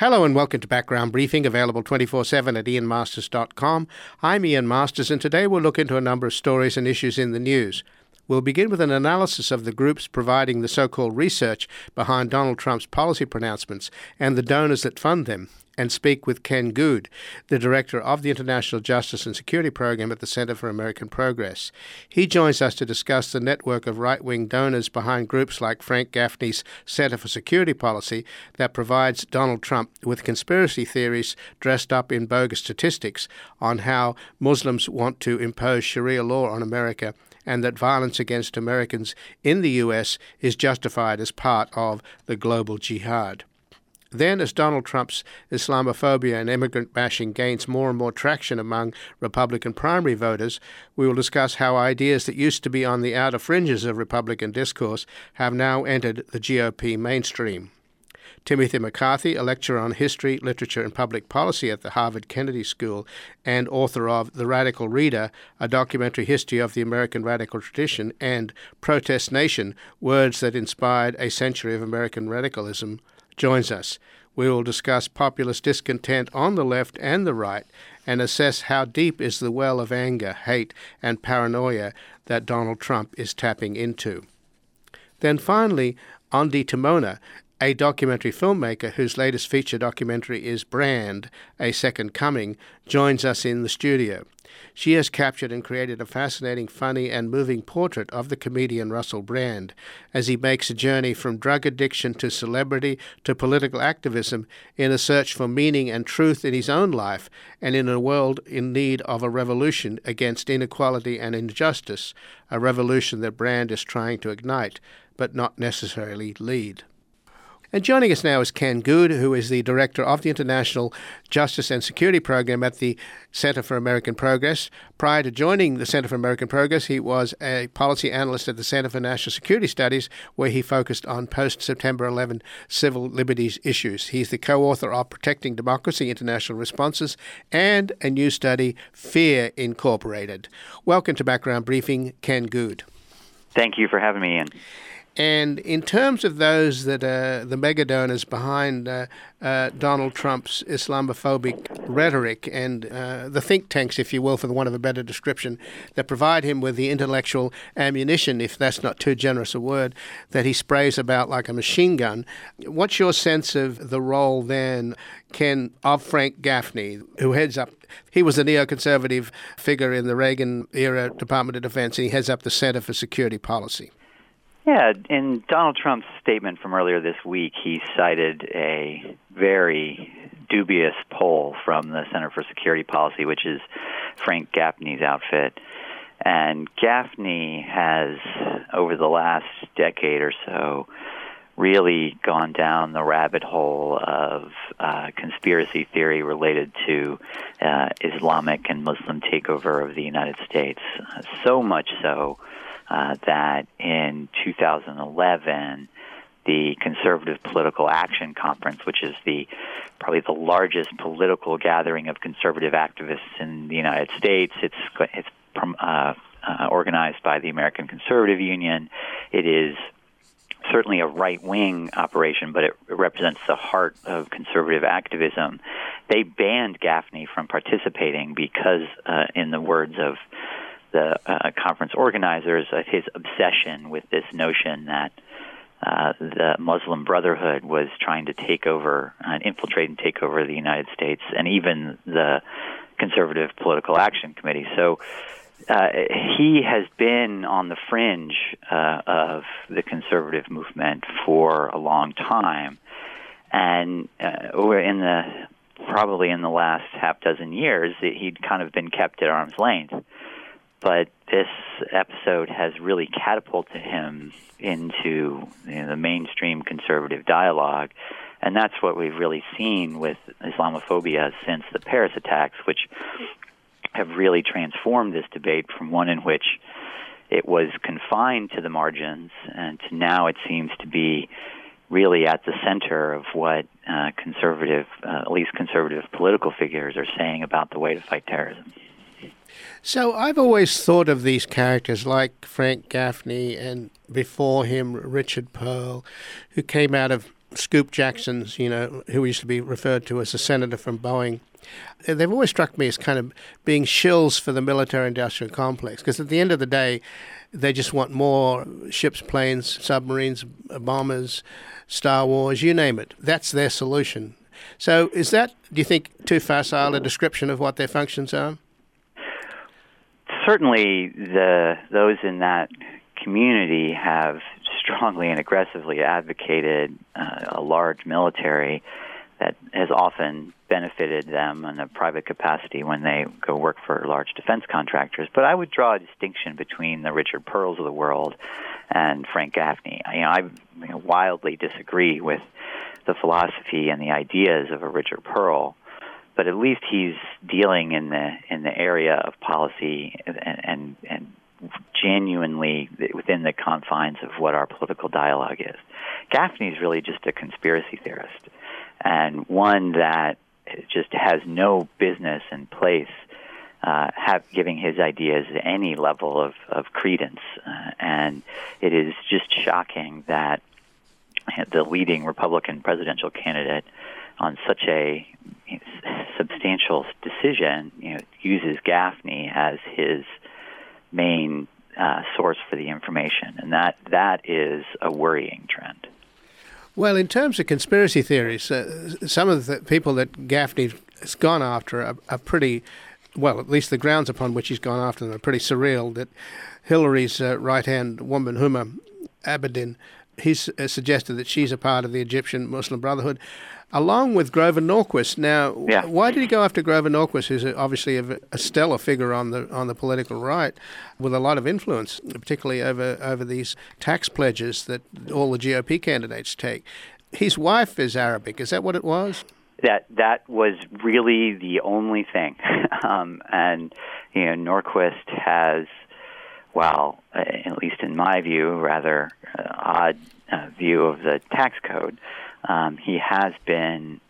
Hello and welcome to Background Briefing, available 24/7 at ianmasters.com. I'm Ian Masters, and today we'll look into a number of stories and issues in the news. We'll begin with an analysis of the groups providing the so-called research behind Donald Trump's policy pronouncements and the donors that fund them, and speak with Ken Goode, the director of the International Justice and Security Program at the Center for American Progress. He joins us to discuss the network of right-wing donors behind groups like Frank Gaffney's Center for Security Policy that provides Donald Trump with conspiracy theories dressed up in bogus statistics on how Muslims want to impose Sharia law on America and that violence against Americans in the U.S. is justified as part of the global jihad. Then, as Donald Trump's Islamophobia and immigrant bashing gains more and more traction among Republican primary voters, we will discuss how ideas that used to be on the outer fringes of Republican discourse have now entered the GOP mainstream. Timothy McCarthy, a lecturer on history, literature, and public policy at the Harvard Kennedy School and author of The Radical Reader, a documentary history of the American radical tradition, and Protest Nation, words that inspired a century of American radicalism, joins us. We will discuss populist discontent on the left and the right and assess how deep is the well of anger, hate, and paranoia that Donald Trump is tapping into. Then finally, Ondi Timona, a documentary filmmaker whose latest feature documentary is Brand, A Second Coming, joins us in the studio. She has captured and created a fascinating, funny, and moving portrait of the comedian Russell Brand as he makes a journey from drug addiction to celebrity to political activism in a search for meaning and truth in his own life and in a world in need of a revolution against inequality and injustice, a revolution that Brand is trying to ignite but not necessarily lead. And joining us now is Ken Goode, who is the director of the International Justice and Security Program at the Center for American Progress. Prior to joining the Center for American Progress, he was a policy analyst at the Center for National Security Studies, where he focused on post-September 11 civil liberties issues. He's the co-author of Protecting Democracy, International Responses, and a new study, Fear Incorporated. Welcome to Background Briefing, Ken Goode. Thank you for having me, Ian. And in terms of those that are the mega donors behind Donald Trump's Islamophobic rhetoric and the think tanks, if you will, for the want of a better description, that provide him with the intellectual ammunition, if that's not too generous a word, that he sprays about like a machine gun, what's your sense of the role then, Ken, of Frank Gaffney, who heads up, he was a neoconservative figure in the Reagan-era Department of Defense, and he heads up the Center for Security Policy? Yeah, in Donald Trump's statement from earlier this week, he cited a very dubious poll from the Center for Security Policy, which is Frank Gaffney's outfit. And Gaffney has, over the last decade or so, really gone down the rabbit hole of conspiracy theory related to Islamic and Muslim takeover of the United States. So much so that in 2011, the Conservative Political Action Conference, which is probably the largest political gathering of conservative activists in the United States, it's organized by the American Conservative Union. It is certainly a right-wing operation, but it represents the heart of conservative activism. They banned Gaffney from participating because, in the words of the conference organizers, his obsession with this notion that the Muslim Brotherhood was trying to take over, infiltrate and take over the United States, and even the Conservative Political Action Committee. So he has been on the fringe of the conservative movement for a long time, and probably in the last half dozen years, he'd kind of been kept at arm's length. But this episode has really catapulted him into the mainstream conservative dialogue, and that's what we've really seen with Islamophobia since the Paris attacks, which have really transformed this debate from one in which it was confined to the margins, and to now it seems to be really at the center of what at least conservative political figures are saying about the way to fight terrorism. So I've always thought of these characters like Frank Gaffney and before him Richard Pearl, who came out of Scoop Jackson's, who used to be referred to as a senator from Boeing. They've always struck me as kind of being shills for the military-industrial complex, because at the end of the day, they just want more ships, planes, submarines, bombers, Star Wars, you name it. That's their solution. So is that, do you think, too facile a description of what their functions are? Certainly, those in that community have strongly and aggressively advocated a large military that has often benefited them in a private capacity when they go work for large defense contractors. But I would draw a distinction between the Richard Pearls of the world and Frank Gaffney. I wildly disagree with the philosophy and the ideas of a Richard Pearl, but at least he's dealing in the area of policy and genuinely within the confines of what our political dialogue is. Gaffney's really just a conspiracy theorist, and one that just has no business in place giving his ideas any level of credence. And it is just shocking that the leading Republican presidential candidate on such a substantial decision uses Gaffney as his main source for the information, and that is a worrying trend. Well, in terms of conspiracy theories, some of the people that Gaffney has gone after are pretty, well, at least the grounds upon which he's gone after them are pretty surreal. That Hillary's right-hand woman, Huma Abedin, he's suggested that she's a part of the Egyptian Muslim Brotherhood, along with Grover Norquist. Now, Why did he go after Grover Norquist, who's obviously a stellar figure on the political right, with a lot of influence, particularly over these tax pledges that all the GOP candidates take? His wife is Arabic. Is that what it was? That was really the only thing. And Norquist has, well, at least in my view, rather odd view of the tax code. He has been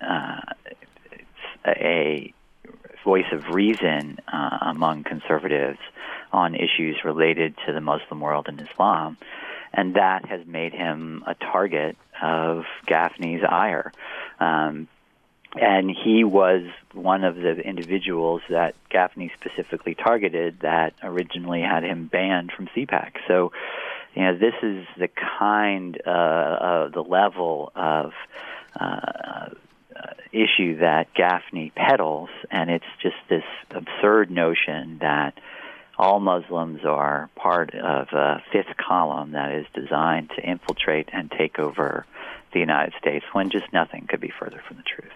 a voice of reason among conservatives on issues related to the Muslim world and Islam, and that has made him a target of Gaffney's ire. And he was one of the individuals that Gaffney specifically targeted that originally had him banned from CPAC. So, this is the kind of the level of issue that Gaffney peddles, and it's just this absurd notion that all Muslims are part of a fifth column that is designed to infiltrate and take over the United States, when just nothing could be further from the truth.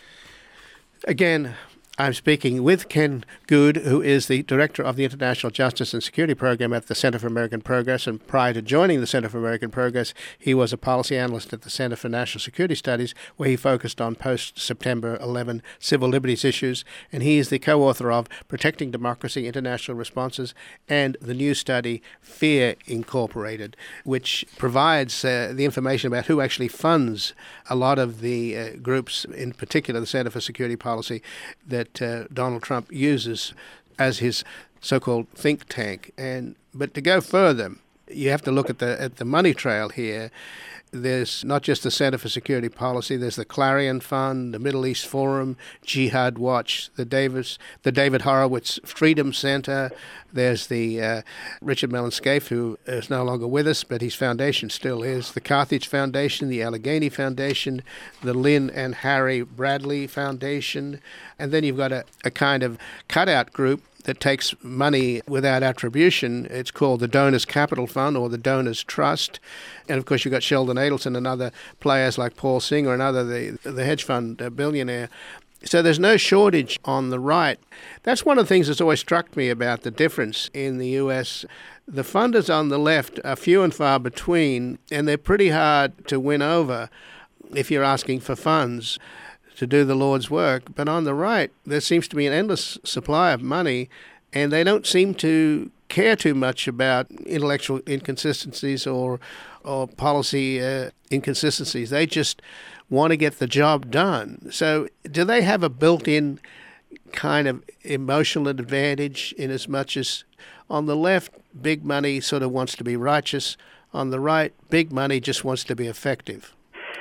Again, I'm speaking with Ken Goode, who is the director of the International Justice and Security Program at the Center for American Progress. And prior to joining the Center for American Progress, he was a policy analyst at the Center for National Security Studies, where he focused on post-September 11 civil liberties issues. And he is the co-author of Protecting Democracy, International Responses, and the new study, Fear Incorporated, which provides the information about who actually funds a lot of the groups, in particular the Center for Security Policy, that Donald Trump uses as his so-called think tank. But to go further, you have to look at the money trail here. There's not just the Center for Security Policy. There's the Clarion Fund, the Middle East Forum, Jihad Watch, the David Horowitz Freedom Center. There's the Richard Mellon Scaife, who is no longer with us, but his foundation still is. The Carthage Foundation, the Allegheny Foundation, the Lynn and Harry Bradley Foundation. And then you've got a kind of cutout group that takes money without attribution. It's called the Donors Capital Fund or the Donors Trust. And, of course, you've got Sheldon Adelson and other players like Paul Singer and other the hedge fund billionaire. So there's no shortage on the right. That's one of the things that's always struck me about the difference in the U.S. The funders on the left are few and far between, and they're pretty hard to win over if you're asking for funds to do the Lord's work. But on the right, there seems to be an endless supply of money, and they don't seem to care too much about intellectual inconsistencies or policy inconsistencies. They just want to get the job done. So do they have a built-in kind of emotional advantage in as much as on the left, big money sort of wants to be righteous. On the right, big money just wants to be effective?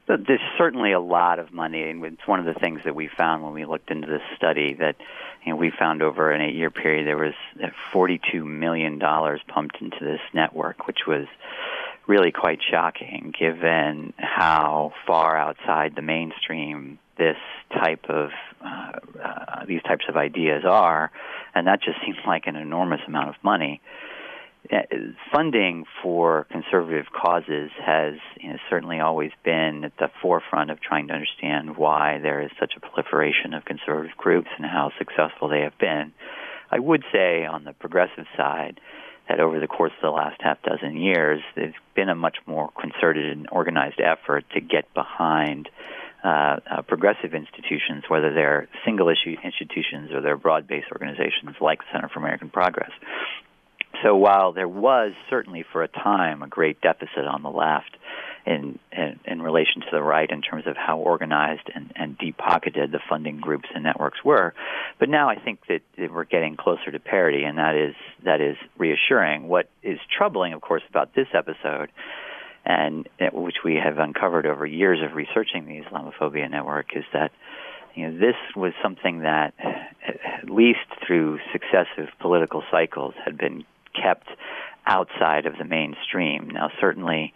But there's certainly a lot of money, and it's one of the things that we found when we looked into this study that we found over an 8-year period there was $42 million pumped into this network, which was really quite shocking given how far outside the mainstream this type of these types of ideas are, and that just seems like an enormous amount of money. Funding for conservative causes has certainly always been at the forefront of trying to understand why there is such a proliferation of conservative groups and how successful they have been. I would say on the progressive side that over the course of the last half dozen years, there's been a much more concerted and organized effort to get behind progressive institutions, whether they're single-issue institutions or they're broad-based organizations like the Center for American Progress. So while there was certainly for a time a great deficit on the left in relation to the right in terms of how organized and deep-pocketed the funding groups and networks were, but now I think that we're getting closer to parity, and that is reassuring. What is troubling, of course, about this episode, and which we have uncovered over years of researching the Islamophobia network, is that this was something that, at least through successive political cycles, had been kept outside of the mainstream. Now, certainly,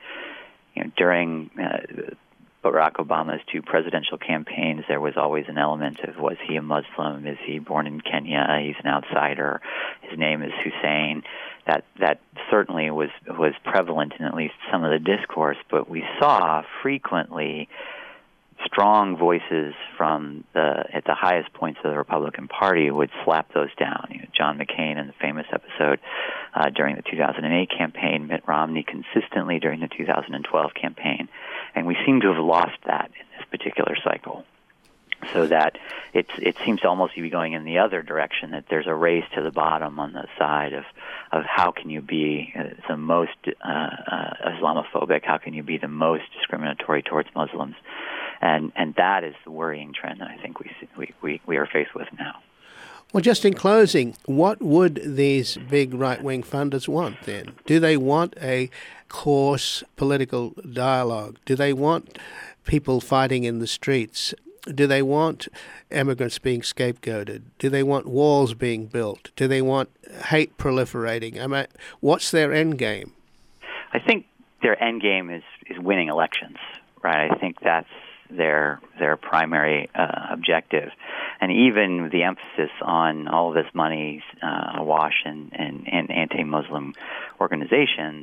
during Barack Obama's 2 presidential campaigns, there was always an element of, was he a Muslim? Is he born in Kenya? He's an outsider. His name is Hussein. That certainly was prevalent in at least some of the discourse, but we saw frequently strong voices from at the highest points of the Republican Party would slap those down. John McCain in the famous episode during the 2008 campaign, Mitt Romney consistently during the 2012 campaign, and we seem to have lost that in this particular cycle. So that it seems to almost be going in the other direction, that there's a race to the bottom on the side of how can you be the most Islamophobic, how can you be the most discriminatory towards Muslims. And that is the worrying trend that I think we are faced with now. Well, just in closing, what would these big right-wing funders want then? Do they want a coarse political dialogue? Do they want people fighting in the streets? Do they want immigrants being scapegoated? Do they want walls being built? Do they want hate proliferating? I mean, what's their end game? I think their end game is winning elections, right? I think that's their primary objective. And even the emphasis on all of this money awash in anti-Muslim organizations,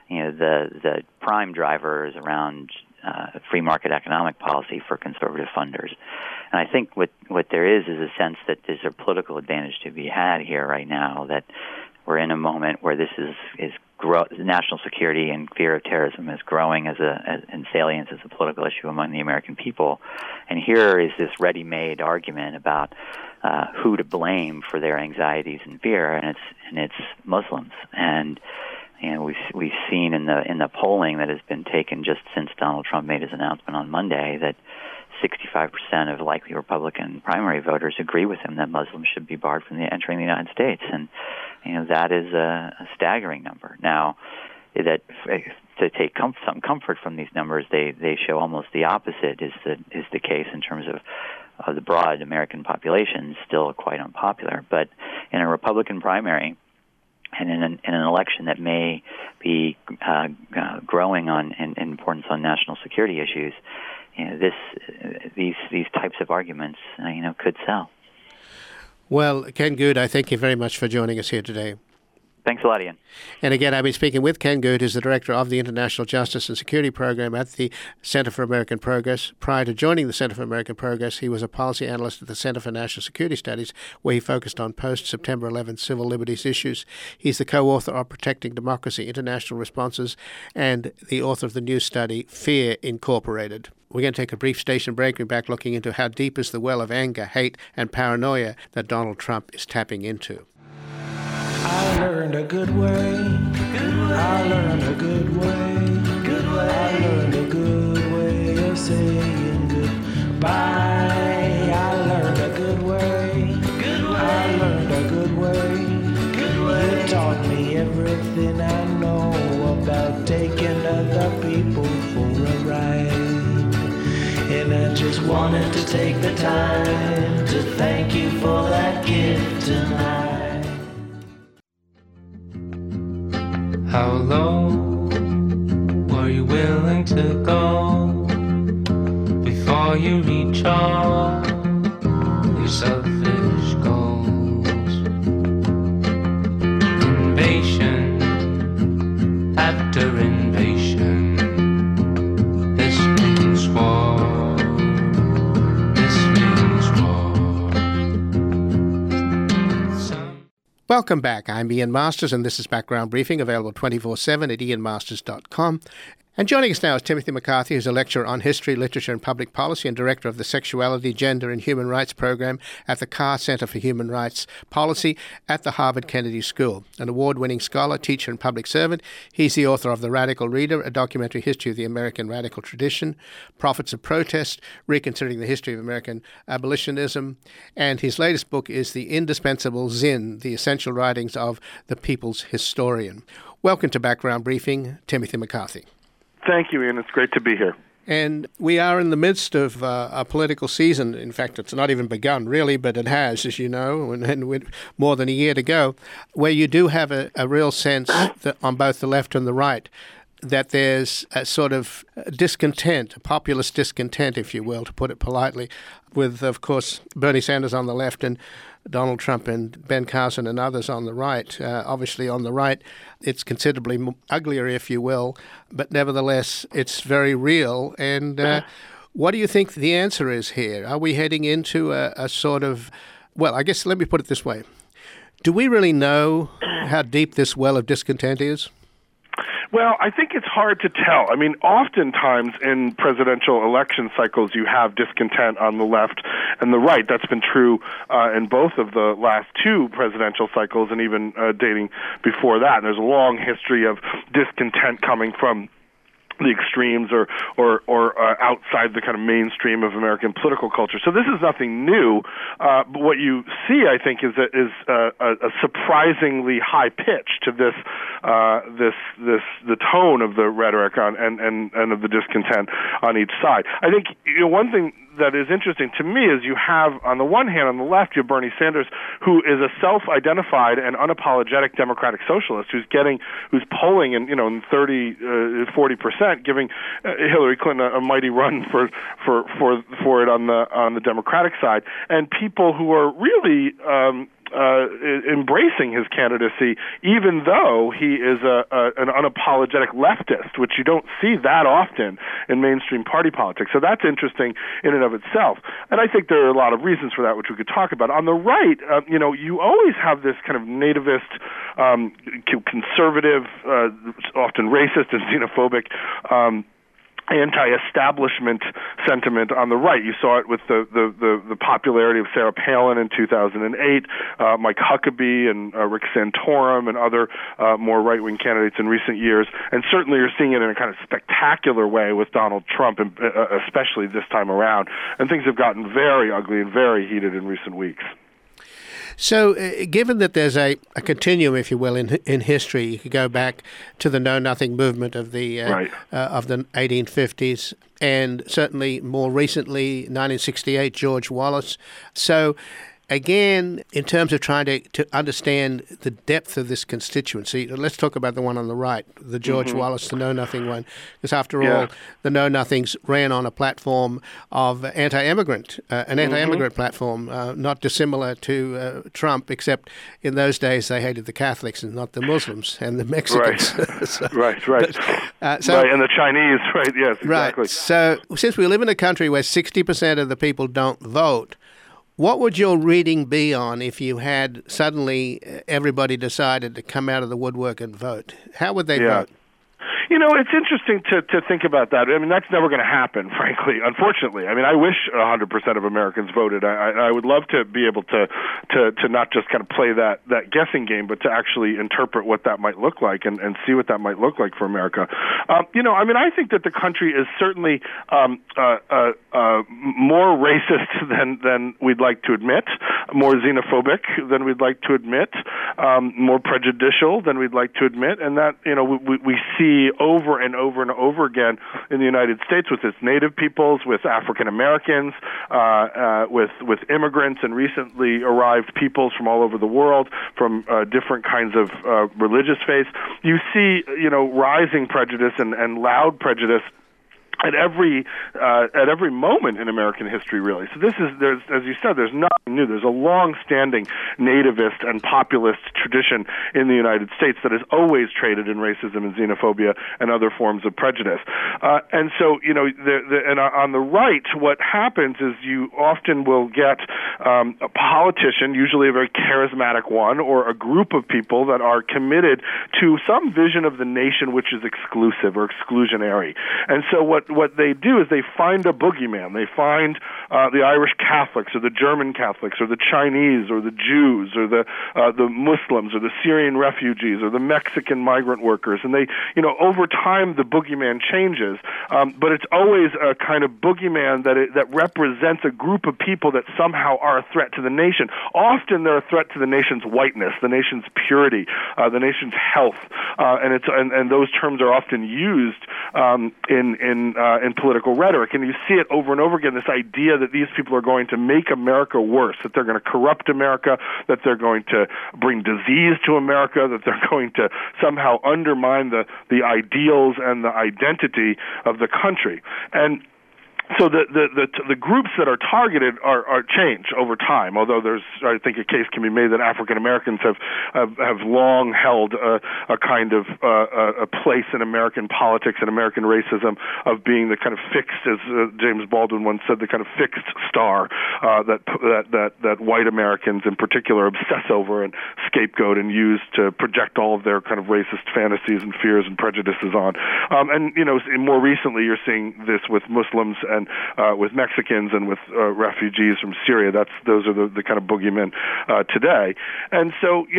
the prime drivers around free market economic policy for conservative funders. And I think what there is a sense that there's a political advantage to be had here right now, that we're in a moment where this is national security and fear of terrorism is growing in salience as a political issue among the American people. And here is this ready-made argument about who to blame for their anxieties and fear, and it's Muslims. And we've seen in the polling that has been taken just since Donald Trump made his announcement on Monday that 65% of likely Republican primary voters agree with him that Muslims should be barred from entering the United States, and that is a staggering number. Now, that to take some comfort from these numbers, they show almost the opposite is the case in terms of the broad American population, still quite unpopular. But in a Republican primary, and in an election that may be growing in importance on national security issues, these types of arguments, could sell. Well, Ken Goode, I thank you very much for joining us here today. Thanks a lot, Ian. And again, I've been speaking with Ken Goode, who's the director of the International Justice and Security Program at the Center for American Progress. Prior to joining the Center for American Progress, he was a policy analyst at the Center for National Security Studies, where he focused on post-September 11 civil liberties issues. He's the co-author of Protecting Democracy, International Responses, and the author of the new study, Fear Incorporated. We're going to take a brief station break. We're back looking into how deep is the well of anger, hate, and paranoia that Donald Trump is tapping into. I learned a good way. I learned a good way. I learned a good way of saying goodbye. I learned a good way. I learned a good way. You taught me everything I know about taking other people for a ride. take the time to thank you for that gift tonight. How low were you willing to go before you reach all your selfish goals? Invasion after invasion, this means war, this means war. Welcome back. I'm Ian Masters, and this is Background Briefing, available 24/7 at ianmasters.com. And joining us now is Timothy McCarthy, who's a lecturer on history, literature and public policy and director of the Sexuality, Gender and Human Rights program at the Carr Center for Human Rights Policy at the Harvard Kennedy School. An award-winning scholar, teacher and public servant, he's the author of The Radical Reader, a documentary history of the American radical tradition, Prophets of Protest, Reconsidering the History of American Abolitionism, and his latest book is The Indispensable Zinn, The Essential Writings of the People's Historian. Welcome to Background Briefing, Timothy McCarthy. Thank you, Ian. It's great to be here. And we are in the midst of a political season. In fact, it's not even begun, really, but it has, as you know, and with more than a year to go, where you do have a real sense that on both the left and the right that there's a sort of discontent, a populist discontent, if you will, to put it politely, with, of course, Bernie Sanders on the left and Donald Trump and Ben Carson and others on the right. Obviously, on the right, it's considerably uglier, if you will, but nevertheless, it's very real. And what do you think the answer is here? Are we heading into a sort of, well, I guess let me put it this way. Do we really know how deep this well of discontent is? Well, I think it's hard to tell. I mean, oftentimes in presidential election cycles, you have discontent on the left and the right. That's been true in both of the last two presidential cycles and even dating before that. And there's a long history of discontent coming from the extremes or outside the kind of mainstream of American political culture. So this is nothing new. But what you see, I think, is a surprisingly high pitch to the tone of the rhetoric and of the discontent on each side. I think one thing that is interesting to me is you have, on the one hand, on the left, you have Bernie Sanders, who is a self-identified and unapologetic democratic socialist who's polling in 30-40%, giving Hillary Clinton a mighty run for it on the Democratic side, and people who are really embracing his candidacy, even though he is an unapologetic leftist, which you don't see that often in mainstream party politics. So that's interesting in and of itself. And I think there are a lot of reasons for that, which we could talk about. On the right, you always have this kind of nativist, conservative, often racist and xenophobic, anti-establishment sentiment on the right. You saw it with the popularity of Sarah Palin in 2008, Mike Huckabee and Rick Santorum and other more right-wing candidates in recent years. And certainly you're seeing it in a kind of spectacular way with Donald Trump, especially this time around. And things have gotten very ugly and very heated in recent weeks. So given that there's a continuum, if you will, in history, you could go back to the Know-Nothing movement of the 1850s, and certainly more recently, 1968, George Wallace. So again, in terms of trying to understand the depth of this constituency, let's talk about the one on the right, the George Wallace, the Know-Nothing one, because after all, the Know-Nothings ran on a platform of anti-immigrant, an anti-immigrant platform, not dissimilar to Trump, except in those days they hated the Catholics and not the Muslims and the Mexicans. Right. Right, and the Chinese, right, yes, exactly. Right. So since we live in a country where 60% of the people don't vote, what would your reading be on if you had suddenly everybody decided to come out of the woodwork and vote? How would they vote? It's interesting to think about that. I mean, that's never going to happen, frankly, unfortunately. I mean, I wish 100% of Americans voted. I would love to be able to not just kind of play that guessing game, but to actually interpret what that might look like and see what that might look like for America. I mean, I think that the country is certainly more racist than we'd like to admit, more xenophobic than we'd like to admit, more prejudicial than we'd like to admit, and that, we see over and over and over again in the United States with its native peoples, with African Americans, with immigrants and recently arrived peoples from all over the world, from different kinds of religious faiths. You see, rising prejudice and loud prejudice at every moment in American history, really. So there's, as you said, there's nothing new. There's a long-standing nativist and populist tradition in the United States that has always traded in racism and xenophobia and other forms of prejudice. And so, and on the right, what happens is you often will get a politician, usually a very charismatic one, or a group of people that are committed to some vision of the nation which is exclusive or exclusionary. And so what they do is they find a boogeyman. They find the Irish Catholics or the German Catholics or the Chinese or the Jews or the Muslims or the Syrian refugees or the Mexican migrant workers. And they, over time the boogeyman changes, but it's always a kind of boogeyman that represents a group of people that somehow are a threat to the nation. Often they're a threat to the nation's whiteness, the nation's purity, the nation's health, and those terms are often used in political rhetoric. And you see it over and over again, this idea that these people are going to make America worse, that they're going to corrupt America, that they're going to bring disease to America, that they're going to somehow undermine the ideals and the identity of the country. And so the groups that are targeted are changed over time. Although I think a case can be made that African Americans have long held a kind of a place in American politics and American racism of being the kind of fixed, as James Baldwin once said, the kind of fixed star that white Americans in particular obsess over and scapegoat and use to project all of their kind of racist fantasies and fears and prejudices on. And more recently, you're seeing this with Muslims and with Mexicans and with refugees from Syria. Those are the kind of boogeymen today. And so,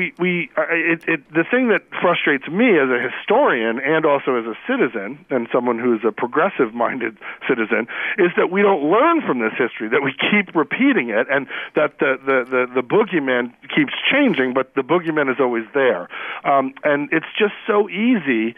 the thing that frustrates me as a historian and also as a citizen and someone who's a progressive-minded citizen is that we don't learn from this history, that we keep repeating it, and that the boogeyman keeps changing, but the boogeyman is always there. And it's just so easy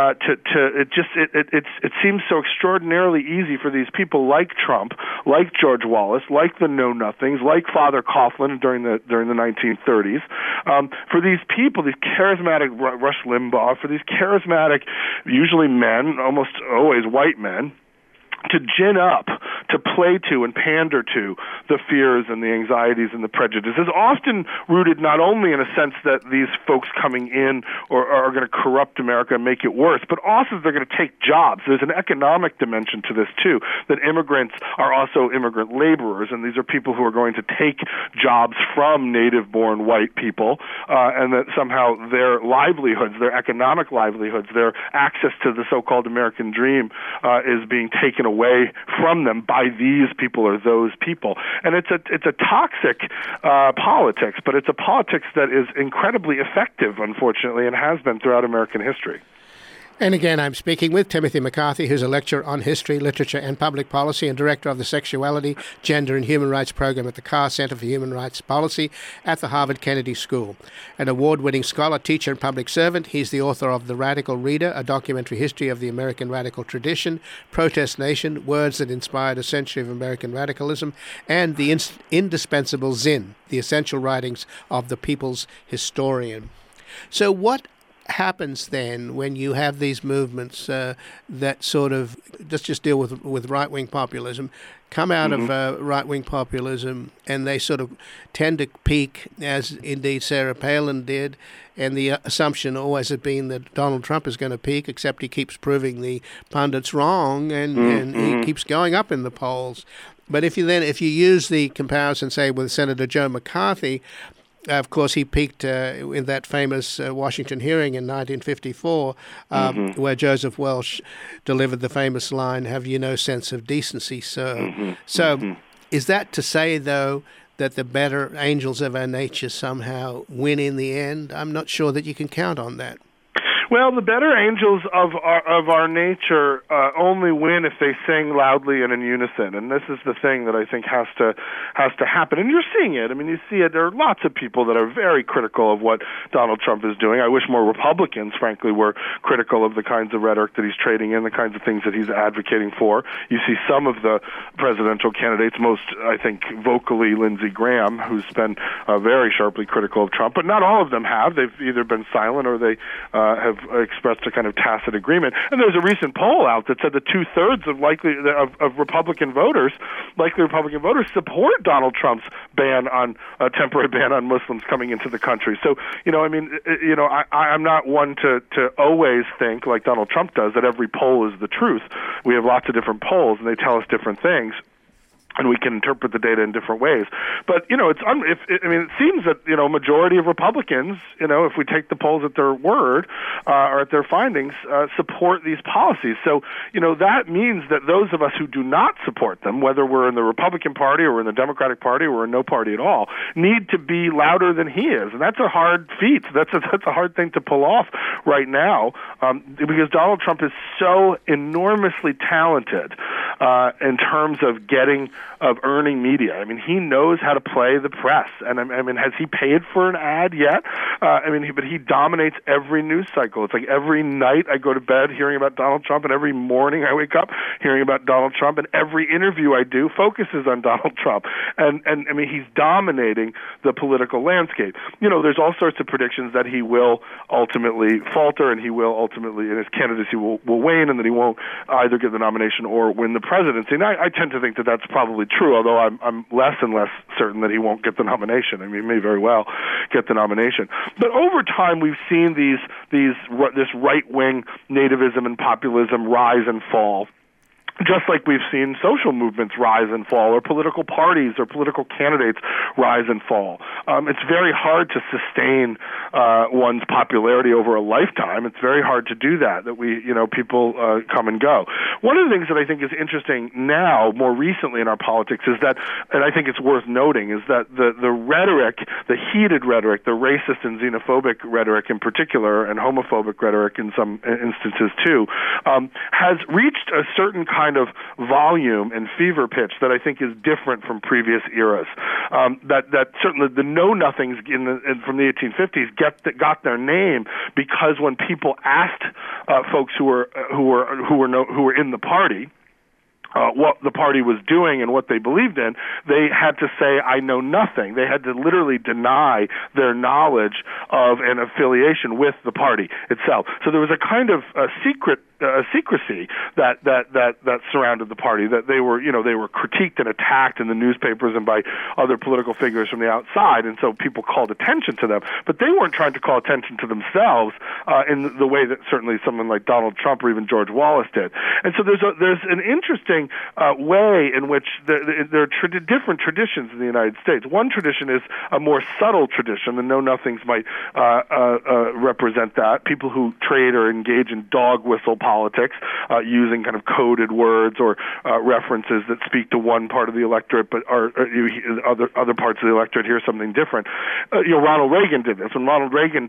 it seems so extraordinarily easy for these people like Trump, like George Wallace, like the Know Nothings, like Father Coughlin during the 1930s, for these people, these charismatic Rush Limbaugh, for these charismatic, usually men, almost always white men, to gin up, to play to and pander to the fears and the anxieties and the prejudices, often rooted not only in a sense that these folks coming in are going to corrupt America and make it worse, but also they're going to take jobs. There's an economic dimension to this, too, that immigrants are also immigrant laborers, and these are people who are going to take jobs from native-born white people, and that somehow their livelihoods, their economic livelihoods, their access to the so-called American dream is being taken away from them by these people or those people. And it's a toxic politics, but it's a politics that is incredibly effective, unfortunately, and has been throughout American history. And again, I'm speaking with Timothy McCarthy, who's a lecturer on history, literature, and public policy and director of the Sexuality, Gender, and Human Rights program at the Carr Center for Human Rights Policy at the Harvard Kennedy School. An award-winning scholar, teacher, and public servant, he's the author of The Radical Reader, a documentary history of the American radical tradition, Protest Nation, Words That Inspired a Century of American Radicalism, and the indispensable Zinn, the essential writings of the people's historian. So what happens then when you have these movements that sort of, let's just deal with right-wing populism, come out of right-wing populism, and they sort of tend to peak, as indeed Sarah Palin did, and the assumption always had been that Donald Trump is going to peak, except he keeps proving the pundits wrong, and he keeps going up in the polls. But if you use the comparison, say, with Senator Joe McCarthy, of course, he peaked in that famous Washington hearing in 1954, where Joseph Welch delivered the famous line, "Have you no sense of decency, sir?" So is that to say, though, that the better angels of our nature somehow win in the end? I'm not sure that you can count on that. Well, the better angels of our nature only win if they sing loudly and in unison, and this is the thing that I think has to happen. And you're seeing it. I mean, you see it. There are lots of people that are very critical of what Donald Trump is doing. I wish more Republicans, frankly, were critical of the kinds of rhetoric that he's trading in, the kinds of things that he's advocating for. You see some of the presidential candidates, most, I think, vocally Lindsey Graham, who's been very sharply critical of Trump, but not all of them have. They've either been silent or they have expressed a kind of tacit agreement. And there's a recent poll out that said that 2/3 of Republican voters, likely Republican voters, support Donald Trump's ban on temporary ban on Muslims coming into the country. So, I'm not one to always think, like Donald Trump does, that every poll is the truth. We have lots of different polls, and they tell us different things, and we can interpret the data in different ways. But, it seems that, majority of Republicans, if we take the polls at their word or at their findings, support these policies. So, that means that those of us who do not support them, whether we're in the Republican Party or in the Democratic Party or in no party at all, need to be louder than he is. And that's a hard feat. That's a hard thing to pull off right now because Donald Trump is so enormously talented in terms of earning media. I mean, he knows how to play the press. And I mean, has he paid for an ad yet? But he dominates every news cycle. It's like every night I go to bed hearing about Donald Trump, and every morning I wake up hearing about Donald Trump, and every interview I do focuses on Donald Trump. And I mean, he's dominating the political landscape. There's all sorts of predictions that he will ultimately falter, and he will ultimately, in his candidacy, will wane, and that he won't either get the nomination or win the presidency. And I tend to think that that's probably true, although I'm less and less certain that he won't get the nomination. I mean, he may very well get the nomination. But over time, we've seen this right-wing nativism and populism rise and fall, just like we've seen social movements rise and fall, or political parties or political candidates rise and fall. It's very hard to sustain one's popularity over a lifetime. It's very hard to do that people come and go. One of the things that I think is interesting now, more recently in our politics, is that, and I think it's worth noting, is that the rhetoric, the heated rhetoric, the racist and xenophobic rhetoric in particular, and homophobic rhetoric in some instances too, has reached a certain kind of volume and fever pitch that I think is different from previous eras. That certainly the know-nothings from the 1850s got their name because when people asked folks who were in the party what the party was doing and what they believed in, they had to say, I know nothing. They had to literally deny their knowledge of an affiliation with the party itself. So there was a kind of secrecy that surrounded the party, that they were critiqued and attacked in the newspapers and by other political figures from the outside, and so people called attention to them. But they weren't trying to call attention to themselves in the way that certainly someone like Donald Trump or even George Wallace did. And so there's an interesting way in which there are different traditions in the United States. One tradition is a more subtle tradition. The know-nothings might represent that. People who trade or engage in dog whistle politics, using kind of coded words or references that speak to one part of the electorate, but other parts of the electorate hear something different. Ronald Reagan did this. When Ronald Reagan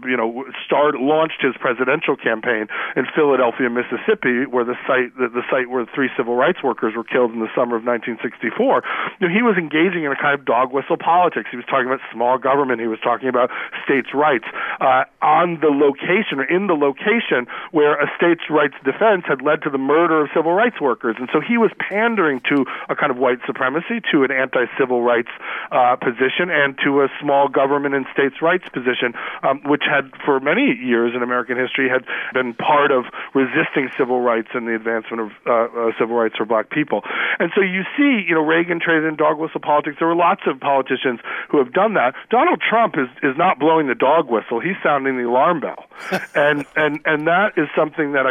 launched his presidential campaign in Philadelphia, Mississippi, where the site where 3 civil rights workers were killed in the summer of 1964, he was engaging in a kind of dog whistle politics. He was talking about small government. He was talking about states' rights on the location or in the location where a states' rights defense had led to the murder of civil rights workers. And so he was pandering to a kind of white supremacy, to an anti-civil rights position, and to a small government and states' rights position, which had, for many years in American history, had been part of resisting civil rights and the advancement of civil rights for black people. And so you see, Reagan traded in dog whistle politics. There were lots of politicians who have done that. Donald Trump is not blowing the dog whistle. He's sounding the alarm bell. and that is something that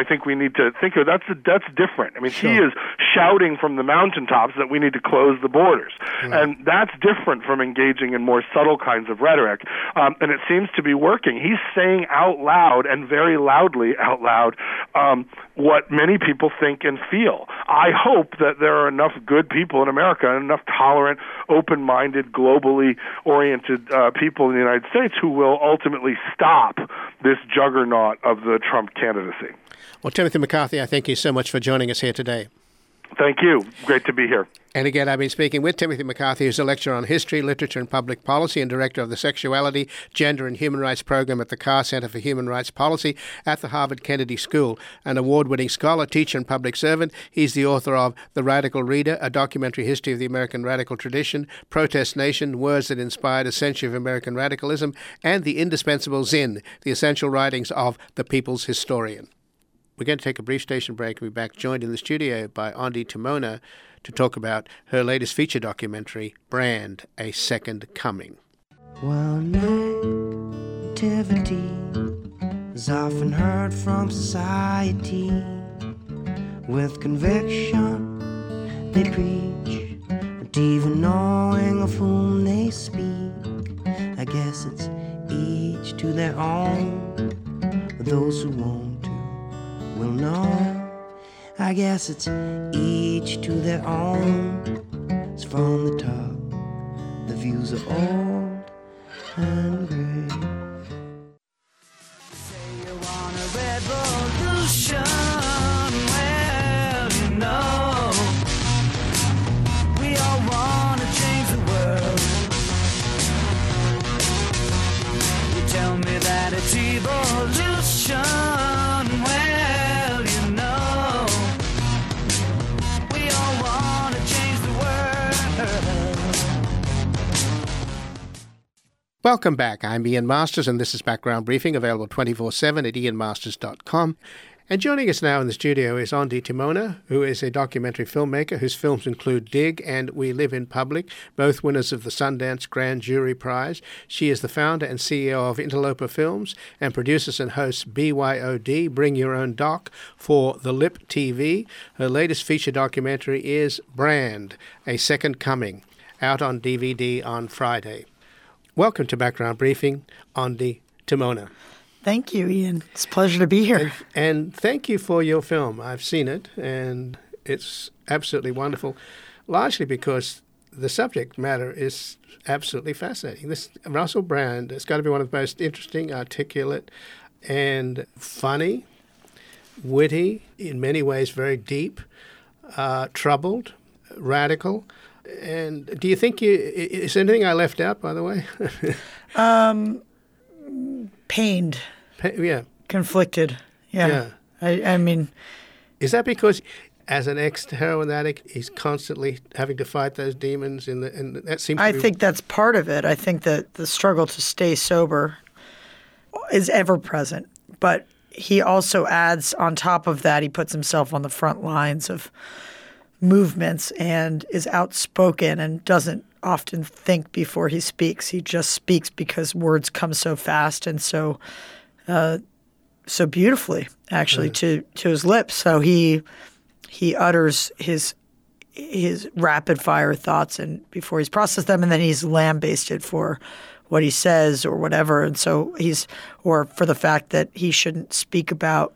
I think we need to think of. That's different. I mean, he is shouting from the mountaintops that we need to close the borders, and that's different from engaging in more subtle kinds of rhetoric. And it seems to be working. He's saying out loud and very loudly out loud what many people think and feel. I hope that there are enough good people in America and enough tolerant, open-minded, globally oriented people in the United States who will ultimately stop this juggernaut of the Trump candidacy. Well, Timothy McCarthy, I thank you so much for joining us here today. Thank you. Great to be here. And again, I've been speaking with Timothy McCarthy, who's a lecturer on history, literature, and public policy, and director of the Sexuality, Gender, and Human Rights program at the Carr Center for Human Rights Policy at the Harvard Kennedy School. An award-winning scholar, teacher, and public servant, he's the author of The Radical Reader, a documentary history of the American radical tradition, Protest Nation, Words that Inspired a Century of American Radicalism, and the indispensable Zinn, the essential writings of the People's Historian. We're going to take a brief station break. We'll be back joined in the studio by Ondi Timona to talk about her latest feature documentary, Brand, A Second Coming. Well, nativity is often heard from society. With conviction they preach, not even knowing of whom they speak. I guess it's each to their own, but those who want to will know. I guess it's each to their own. It's from the top, the views are old and gray. Say you want a revolution, well, you know, we all want to change the world. You tell me that it's evolution, Welcome back. I'm Ian Masters, and this is Background Briefing, available 24/7 at ianmasters.com. And joining us now in the studio is Ondi Timona, who is a documentary filmmaker whose films include Dig and We Live in Public, both winners of the Sundance Grand Jury Prize. She is the founder and CEO of Interloper Films and produces and hosts BYOD, Bring Your Own Doc, for The Lip TV. Her latest feature documentary is Brand, A Second Coming, out on DVD on Friday. Welcome to Background Briefing, Ondi Timona. Thank you, Ian. It's a pleasure to be here. And thank you for your film. I've seen it, and it's absolutely wonderful, largely because the subject matter is absolutely fascinating. This Russell Brand has got to be one of the most interesting, articulate, and funny, witty, in many ways very deep, troubled, radical. And do you think is there anything I left out, by the way? Pained. Yeah. Conflicted. Yeah. I mean... Is that because as an ex-heroin addict, he's constantly having to fight those demons? And that seems to I think that's part of it. I think that the struggle to stay sober is ever present. But he also adds, on top of that, he puts himself on the front lines of movements and is outspoken and doesn't often think before he speaks. He just speaks because words come so fast and so beautifully, actually, to his lips. So he utters his rapid fire thoughts and before he's processed them, and then he's lambasted for what he says or whatever. And so or for the fact that he shouldn't speak about,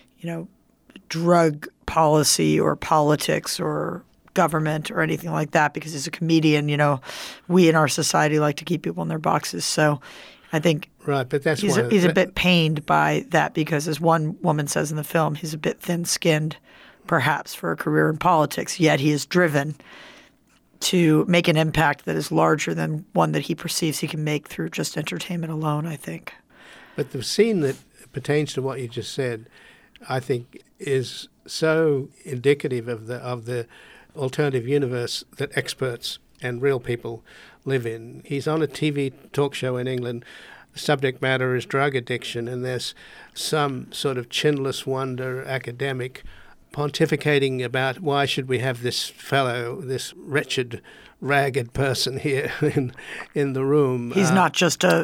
drug policy or politics or government or anything like that because he's a comedian. We in our society like to keep people in their boxes. So I think right, but that's he's a bit pained by that because, as one woman says in the film, he's a bit thin-skinned perhaps for a career in politics, yet he is driven to make an impact that is larger than one that he perceives he can make through just entertainment alone, I think. But the scene that pertains to what you just said, I think, is so indicative of the alternative universe that experts and real people live in. He's on a TV talk show in England. The subject matter is drug addiction, and there's some sort of chinless wonder academic pontificating about why should we have this fellow, this wretched, ragged person here in the room. He's not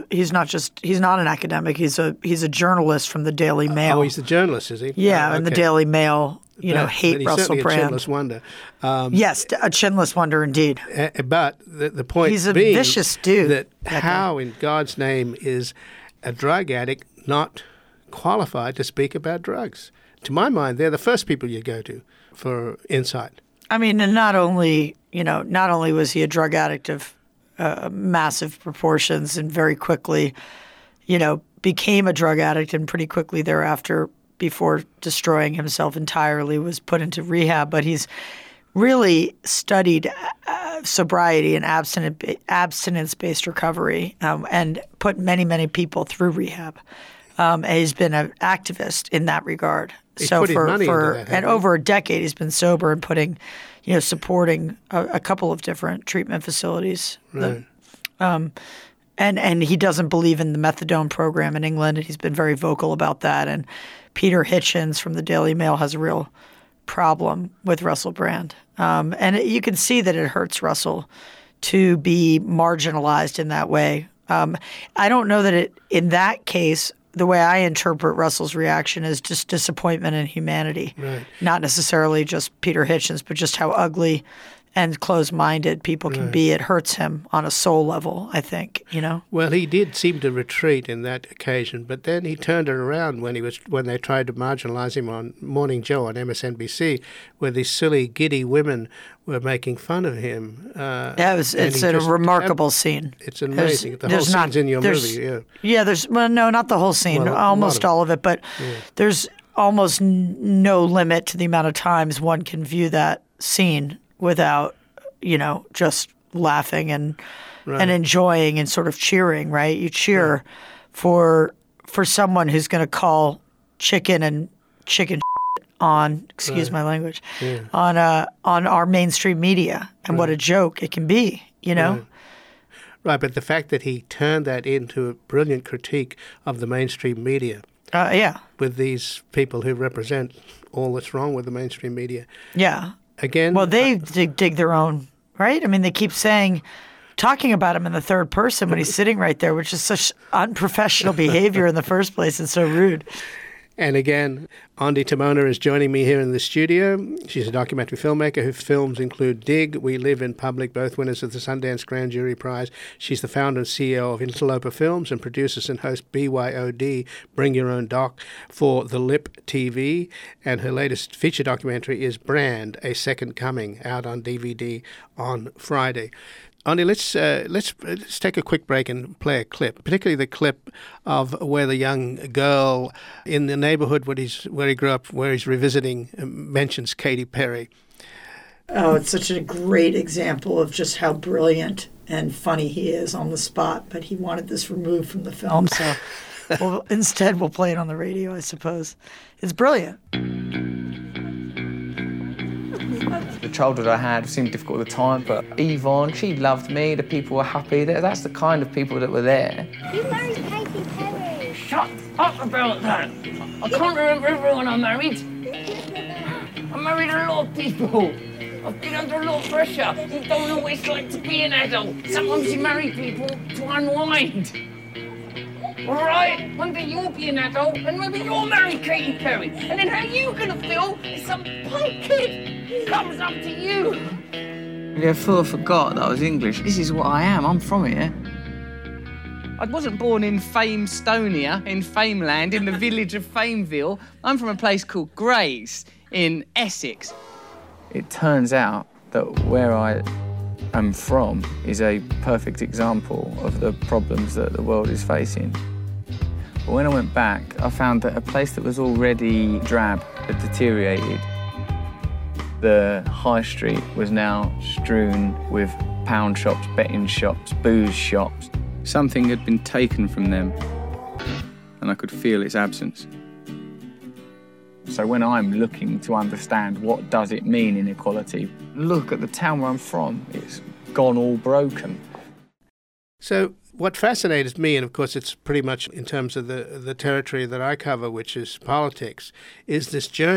an academic. He's a journalist from the Daily Mail. Oh, he's a journalist, is he? Yeah, oh, and the Daily Mail, hate Russell Brand. A chinless wonder. Yes, a chinless wonder indeed. But the point he's a being vicious dude. That how in God's name is a drug addict not qualified to speak about drugs? To my mind, they're the first people you go to for insight. I mean, and not only was he a drug addict of massive proportions and very quickly, became a drug addict and pretty quickly thereafter, before destroying himself entirely, was put into rehab. But he's really studied sobriety and abstinence-based recovery and put many, many people through rehab. And he's been an activist in that regard. He's put his money into that, and over a decade, he's been sober and putting, supporting a couple of different treatment facilities. Right. And he doesn't believe in the methadone program in England, and he's been very vocal about that. And Peter Hitchens from the Daily Mail has a real problem with Russell Brand. And you can see that it hurts Russell to be marginalized in that way. I don't know that in that case, the way I interpret Russell's reaction is just disappointment in humanity. Right. Not necessarily just Peter Hitchens, but just how ugly and closed-minded people can be. It hurts him on a soul level, I think, Well, he did seem to retreat in that occasion, but then he turned it around when they tried to marginalize him on Morning Joe on MSNBC, where these silly, giddy women were making fun of him. It's a remarkable scene. It's amazing. The whole scene's in your movie, yeah. Yeah, no, not the whole scene, almost all of it, but there's almost no limit to the amount of times one can view that scene without, just laughing and enjoying and sort of cheering, right? You cheer for someone who's going to call chicken on, excuse my language, on our mainstream media, and what a joke it can be, Right, but the fact that he turned that into a brilliant critique of the mainstream media. With these people who represent all that's wrong with the mainstream media. Yeah. Again, well, they dig their own, right? I mean, they keep talking about him in the third person when he's sitting right there, which is such unprofessional behavior in the first place and so rude. And again, Ondi Timona is joining me here in the studio. She's a documentary filmmaker whose films include Dig, We Live in Public, both winners of the Sundance Grand Jury Prize. She's the founder and CEO of Interloper Films and produces and hosts BYOD, Bring Your Own Doc, for The Lip TV. And her latest feature documentary is Brand, A Second Coming, out on DVD on Friday. Ondi, let's take a quick break and play a clip, particularly the clip of where the young girl in the neighborhood where he grew up, where he's revisiting, mentions Katy Perry. Oh, it's such a great example of just how brilliant and funny he is on the spot, but he wanted this removed from the film, so instead we'll play it on the radio, I suppose. It's brilliant. The childhood I had seemed difficult at the time, but Yvonne, she loved me, the people were happy. That's the kind of people that were there. You married Katy Perry. Shut up about that. I can't remember everyone I married. I married a lot of people. I've been under a lot of pressure. You don't know what it's like to be an adult. Sometimes you marry people to unwind. All right? One day you'll be an adult and maybe you'll marry Katy Perry. And then how you gonna feel if some punk kid comes up to you? Yeah, I thought I forgot that I was English. This is what I am. I'm from here. I wasn't born in Famestonia, in Fameland, in the village of Fameville. I'm from a place called Grays in Essex. It turns out that where I am from is a perfect example of the problems that the world is facing. But when I went back, I found that a place that was already drab had deteriorated. The high street was now strewn with pound shops, betting shops, booze shops. Something had been taken from them, and I could feel its absence. So when I'm looking to understand what does it mean inequality, look at the town where I'm from. It's gone all broken. So what fascinates me, and of course it's pretty much in terms of the territory that I cover, which is politics, is this journey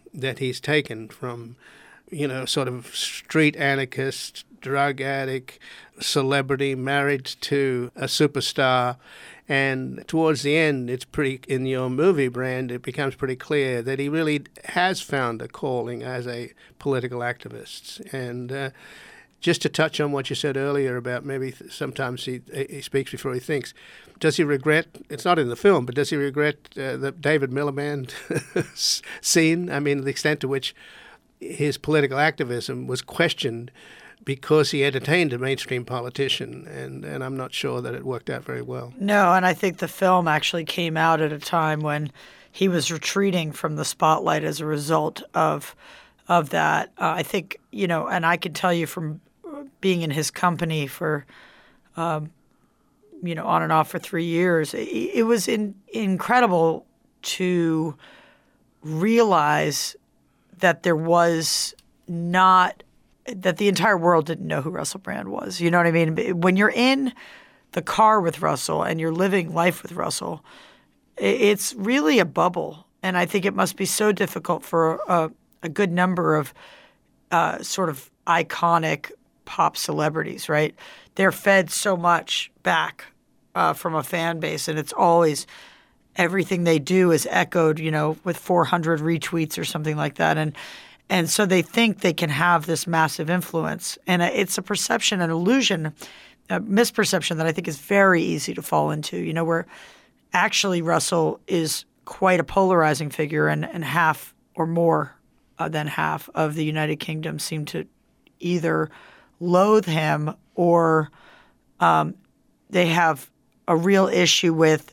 that he's taken from, sort of street anarchist, drug addict, celebrity, married to a superstar. And towards the end, in your movie, Brand, it becomes pretty clear that he really has found a calling as a political activist. And just to touch on what you said earlier about maybe sometimes he speaks before he thinks, does he regret, it's not in the film, but does he regret the David Miliband scene? I mean, the extent to which his political activism was questioned because he entertained a mainstream politician, and I'm not sure that it worked out very well. No, and I think the film actually came out at a time when he was retreating from the spotlight as a result of that. I think, and I can tell you from being in his company for, on and off for 3 years, it was incredible to realize that there was not, that the entire world didn't know who Russell Brand was. You know what I mean? When you're in the car with Russell and you're living life with Russell, it's really a bubble. And I think it must be so difficult for a good number of sort of iconic pop celebrities, right? They're fed so much back from a fan base, and it's always everything they do is echoed, with 400 retweets or something like that. And so they think they can have this massive influence. And it's a perception, an illusion, a misperception that I think is very easy to fall into, where actually Russell is quite a polarizing figure, and half or more than half of the United Kingdom seem to either loathe him or they have a real issue with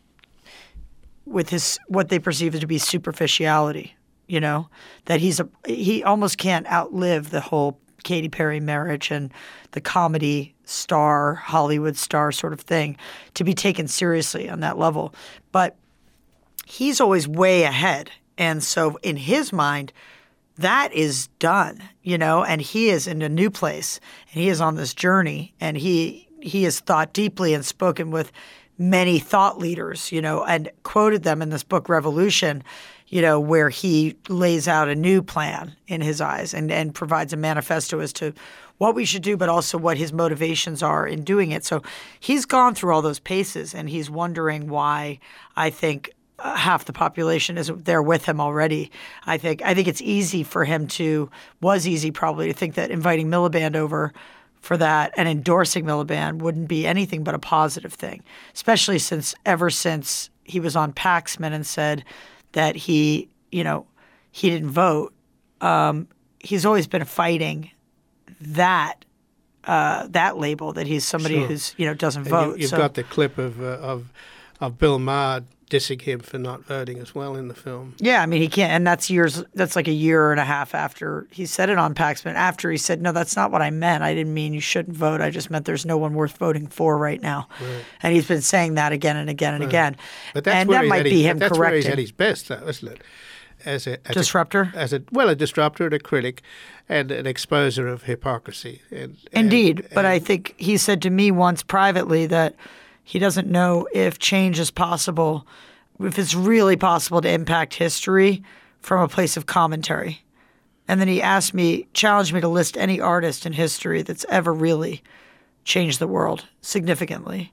his what they perceive to be superficiality. That he almost can't outlive the whole Katy Perry marriage and the comedy star, Hollywood star sort of thing to be taken seriously on that level. But he's always way ahead. And so in his mind, that is done, and he is in a new place, and he is on this journey, and he has thought deeply and spoken with many thought leaders, and quoted them in this book, Revolution, where he lays out a new plan in his eyes and provides a manifesto as to what we should do, but also what his motivations are in doing it. So he's gone through all those paces, and he's wondering why, I think, half the population isn't there with him already. I think it's easy for him was easy probably to think that inviting Miliband over for that and endorsing Miliband wouldn't be anything but a positive thing, especially ever since he was on Paxman and said that he didn't vote. He's always been fighting that label, that he's somebody Sure. who's doesn't vote. You've got the clip of Bill Maher dissing him for not voting as well in the film. Yeah, I mean, he can't, and that's like a year and a half after he said it on Paxman, after he said, no, that's not what I meant. I didn't mean you shouldn't vote. I just meant there's no one worth voting for right now. Right. And he's been saying that again and again and again. But that's that might be him that's correcting. where he's at his best, though, isn't it? As a disruptor? A disruptor and a critic and an exposer of hypocrisy. Indeed. But I think he said to me once privately that he doesn't know if change is possible, if it's really possible to impact history from a place of commentary. And then he challenged me to list any artist in history that's ever really changed the world significantly,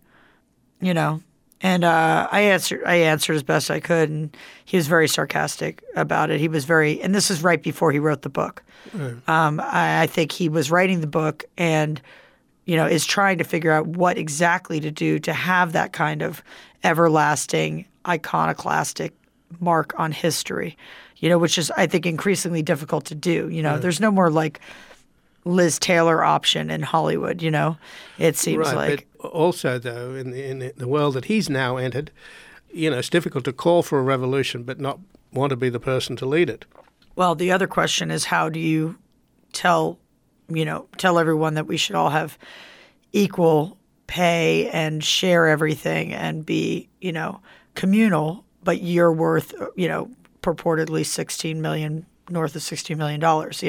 And I answered as best I could, and he was very sarcastic about it. He was and this is right before he wrote the book. I think he was writing the book and, is trying to figure out what exactly to do to have that kind of everlasting, iconoclastic mark on history, which is, I think, increasingly difficult to do. There's no more like Liz Taylor option in Hollywood, it seems right, like. But also, though, in the world that he's now entered, it's difficult to call for a revolution but not want to be the person to lead it. Well, the other question is, how do you tell everyone that we should all have equal pay and share everything and be, communal, but you're worth, purportedly north of $16 million,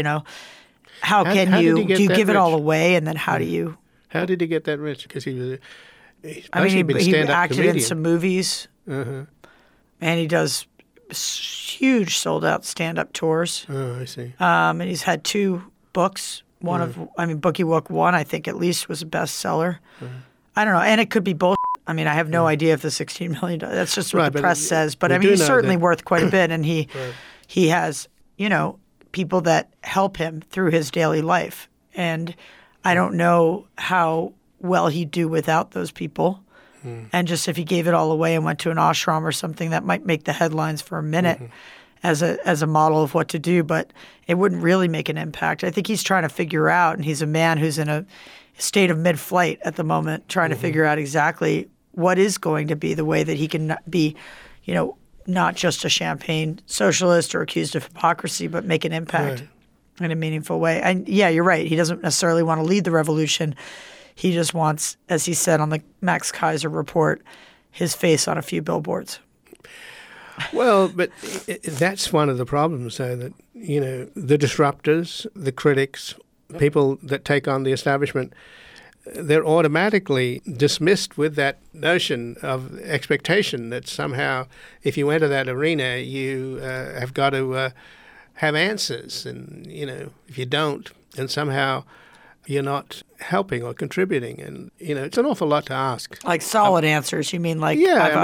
How can you give it all away, and then how do you? How did he get that rich? Because he acted comedian. in some movies, Uh-huh. and he does huge sold-out stand-up tours. Oh, I see. And he's had 2 books. Bookie Book 1, I think at least, was a bestseller. I don't know, and it could be bullshit. I mean, I have no idea if the $16 million. That's just what the press says. But I mean, he's certainly worth quite a bit, and he has, people that help him through his daily life. And I don't know how well he'd do without those people. And just if he gave it all away and went to an ashram or something, that might make the headlines for a minute as a model of what to do, but it wouldn't really make an impact. I think he's trying to figure out, and he's a man who's in a state of mid-flight at the moment, trying to figure out exactly what is going to be the way that he can be, not just a champagne socialist or accused of hypocrisy, but make an impact in a meaningful way. And yeah, you're right. He doesn't necessarily want to lead the revolution. He just wants, as he said on the Max Kaiser report, his face on a few billboards. Well, but that's one of the problems, though, that, the disruptors, the critics, people that take on the establishment, they're automatically dismissed with that notion of expectation that somehow if you enter that arena, you have got to have answers. And, if you don't, then somehow you're not helping or contributing. And, it's an awful lot to ask. Like solid answers, you mean? Like,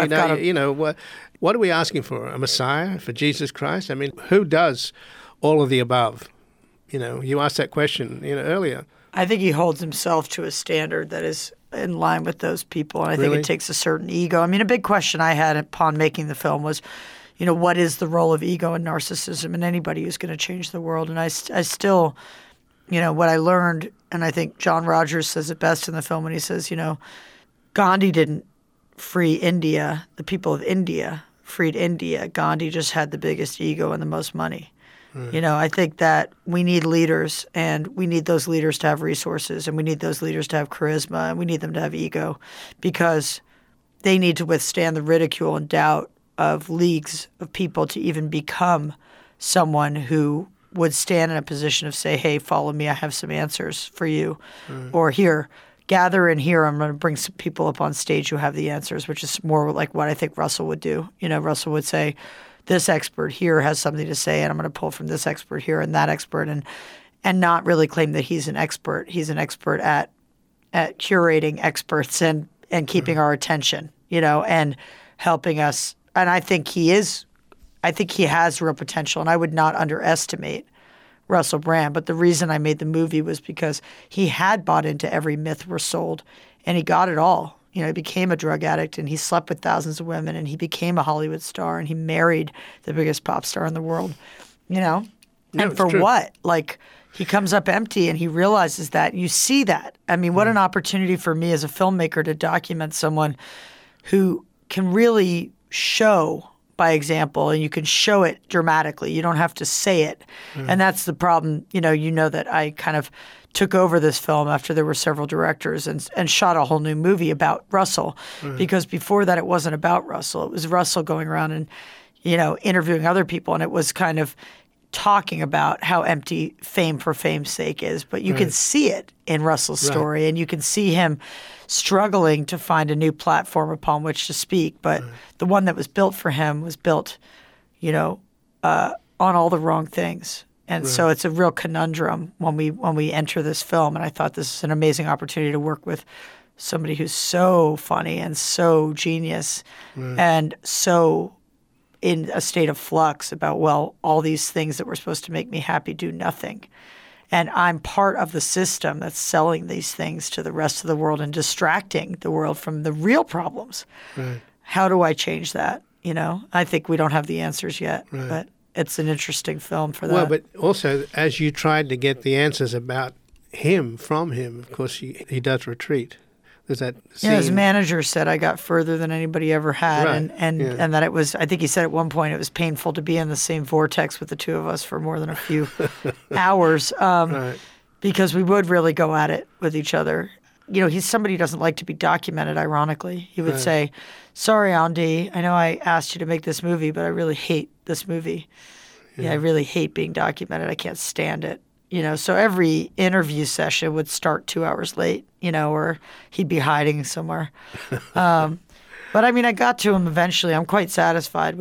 what are we asking for? A Messiah, for Jesus Christ? I mean, who does all of the above? You asked that question, earlier. I think he holds himself to a standard that is in line with those people, and I think it takes a certain ego. I mean, a big question I had upon making the film was, what is the role of ego and narcissism in anybody who's going to change the world? And I still, what I learned, and I think John Rogers says it best in the film when he says, Gandhi didn't free India. The people of India freed India. Gandhi just had the biggest ego and the most money. I think that we need leaders, and we need those leaders to have resources, and we need those leaders to have charisma, and we need them to have ego, because they need to withstand the ridicule and doubt of leagues of people to even become someone who would stand in a position of say, hey, follow me, I have some answers for you. Or here, gather in here, I'm going to bring some people up on stage who have the answers, which is more like what I think Russell would do. Russell would say, this expert here has something to say, and I'm going to pull from this expert here and that expert, and not really claim that he's an expert. He's an expert at curating experts and keeping our attention, and helping us. And I think he has real potential, and I would not underestimate Russell Brand. But the reason I made the movie was because he had bought into every myth we're sold, and he got it all. He became a drug addict, and he slept with thousands of women, and he became a Hollywood star, and he married the biggest pop star in the world, And for true. what? Like, he comes up empty, and he realizes that. You see that. I mean, what an opportunity for me as a filmmaker to document someone who can really show by example, and you can show it dramatically. You don't have to say it. And that's the problem. That I kind of took over this film after there were several directors and shot a whole new movie about Russell. Because before that, it wasn't about Russell. It was Russell going around and, interviewing other people. And it was kind of talking about how empty fame for fame's sake is. But you can see it in Russell's story, and you can see him struggling to find a new platform upon which to speak. But the one that was built for him was built, on all the wrong things. And so it's a real conundrum when we enter this film. And I thought this is an amazing opportunity to work with somebody who's so funny and so genius and so in a state of flux about, all these things that were supposed to make me happy do nothing. And I'm part of the system that's selling these things to the rest of the world and distracting the world from the real problems. How do I change that? I think we don't have the answers yet, but it's an interesting film for that. Well, but also, as you tried to get the answers about him from him, of course, he does retreat. There's that scene. His manager said I got further than anybody ever had, and that it was, I think he said at one point it was painful to be in the same vortex with the two of us for more than a few hours, because we would really go at it with each other. He's somebody who doesn't like to be documented, ironically. He would say, sorry, Andy, I know I asked you to make this movie, but I really hate this movie. I really hate being documented. I can't stand it. So every interview session would start 2 hours late, or he'd be hiding somewhere. But I mean, I got to him eventually. I'm quite satisfied with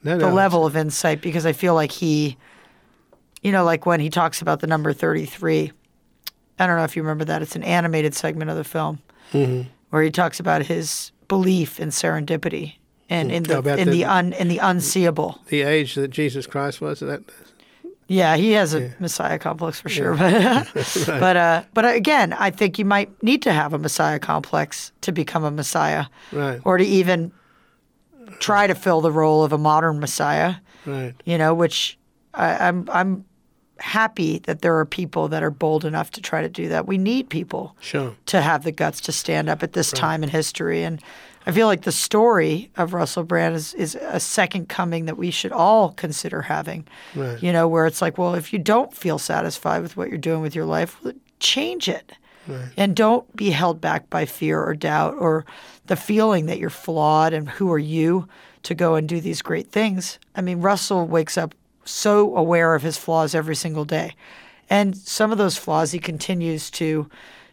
the level of insight, because I feel like he, like when he talks about the number 33, I don't know if you remember that. It's an animated segment of the film where he talks about his belief in serendipity and in the unseeable. The age that Jesus Christ was. That. Yeah, he has a Messiah complex for sure. Right. But again, I think you might need to have a Messiah complex to become a Messiah, right? Or to even try to fill the role of a modern Messiah, right? Which I'm happy that there are people that are bold enough to try to do that. We need people to have the guts to stand up at this time in history, and I feel like the story of Russell Brand is a second coming that we should all consider having. Right. Where it's like, well, if you don't feel satisfied with what you're doing with your life, change it. Right. And don't be held back by fear or doubt or the feeling that you're flawed and who are you to go and do these great things. I mean, Russell wakes up so aware of his flaws every single day. And some of those flaws he continues to,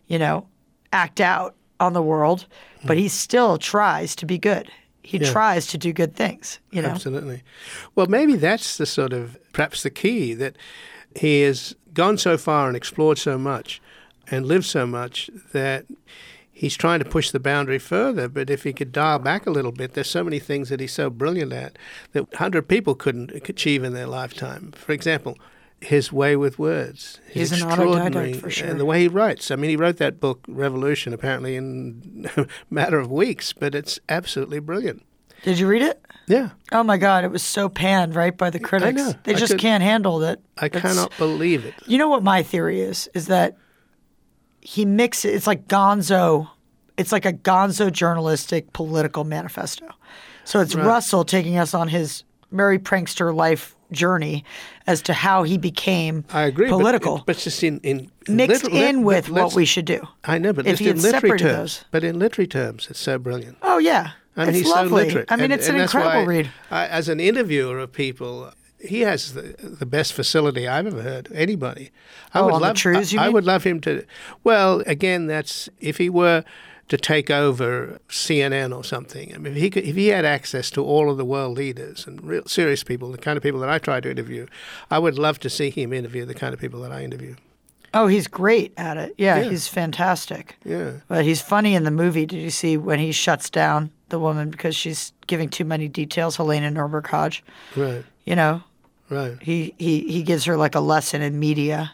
act out on the world, but he still tries to be good. He tries to do good things, Absolutely. Well, maybe that's the sort of, perhaps the key, that he has gone so far and explored so much and lived so much that he's trying to push the boundary further. But if he could dial back a little bit, there's so many things that he's so brilliant at that 100 people couldn't achieve in their lifetime. For example, his way with words. He's an autodidact for sure. And the way he writes. I mean, he wrote that book, Revolution, apparently in a matter of weeks, but it's absolutely brilliant. Did you read it? Yeah. Oh, my God. It was so panned, right, by the critics. I know. They just can't handle it. I cannot believe it. You know what my theory is that he mixes, it's like Gonzo. It's like a Gonzo journalistic political manifesto. So it's Russell taking us on his merry prankster life journey as to how he became political. But just in mixed in with what we should do. I know, but if just in literary terms. Those. But in literary terms, it's so brilliant. Oh, yeah. I mean, it's he's lovely. so literate. I mean, it's an incredible read. As an interviewer of people, he has the best facility I've ever heard. Anybody. I would love him to. Well, again, that's if he were to take over CNN or something. I mean, if he had access to all of the world leaders and real serious people, the kind of people that I try to interview, I would love to see him interview the kind of people that I interview. Oh, he's great at it. Yeah, he's fantastic. Yeah. But he's funny in the movie. Did you see when he shuts down the woman because she's giving too many details, Helena Norberg Hodge? Right. Right. He gives her like a lesson in media,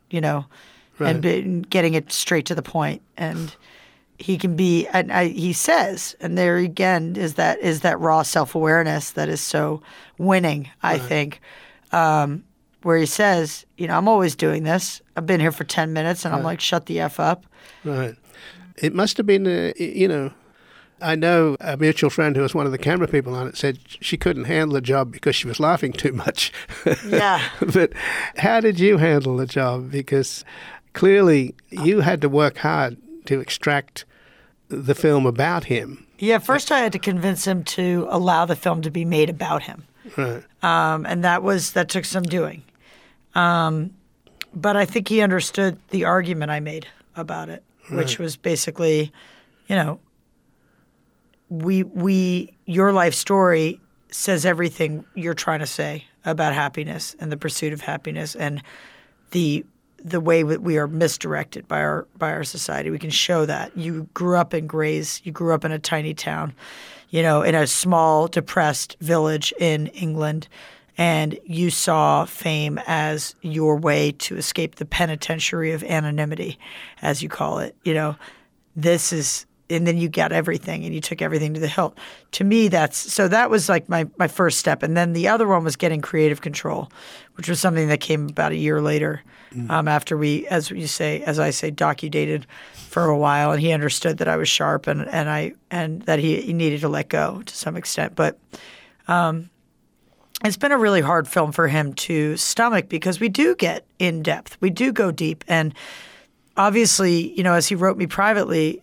and getting it straight to the point. And he can be, and he says, and there again is that raw self-awareness that is so winning, I think, where he says, I'm always doing this. I've been here for 10 minutes, and I'm like, shut the F up. Right. It must have been, I know a mutual friend who was one of the camera people on it said she couldn't handle the job because she was laughing too much. Yeah. But how did you handle the job? Because clearly you had to work hard to extract the film about him. Yeah, first I had to convince him to allow the film to be made about him. Right. And that took some doing. But I think he understood the argument I made about it, which was basically, your life story says everything you're trying to say about happiness and the pursuit of happiness and the way we are misdirected by our society. We can show that. You grew up in Grays. You grew up in a tiny town, in a small, depressed village in England, and you saw fame as your way to escape the penitentiary of anonymity, as you call it. This is, and then you got everything, and you took everything to the hilt. To me, that was like my first step. And then the other one was getting creative control, which was something that came about a year later, after we, as I say, docu-dated for a while, and he understood that I was sharp and that he needed to let go to some extent. But it's been a really hard film for him to stomach because we do get in depth, we do go deep, and obviously, as he wrote me privately,